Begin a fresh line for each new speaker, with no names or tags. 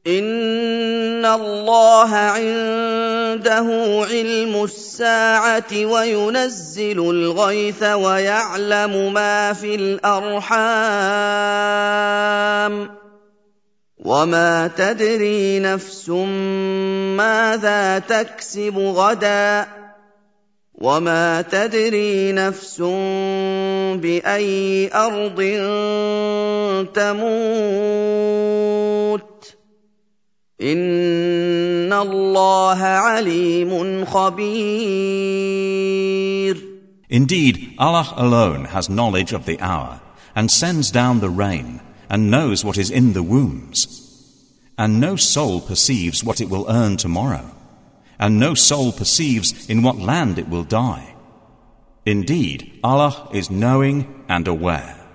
إِنَّ اللَّهَ عِندَهُ عِلْمُ السَّاعَةِ وَيُنَزِّلُ الْغَيْثَ وَيَعْلَمُ مَا فِي الْأَرْحَامِ وَمَا تَدْرِي نَفْسٌ مَّاذَا تَكْسِبُ غَدًا وَمَا تَدْرِي نَفْسٌ بِأَيِّ أَرْضٍ تَمُوتُ إِنَّ اللَّهَ عَلِيمٌ خَبِيرٌ.
Indeed, Allah alone has knowledge of the hour, and sends down the rain, and knows what is in the wombs. And no soul perceives what it will earn tomorrow, and no soul perceives in what land it will die. Indeed, Allah is knowing and aware.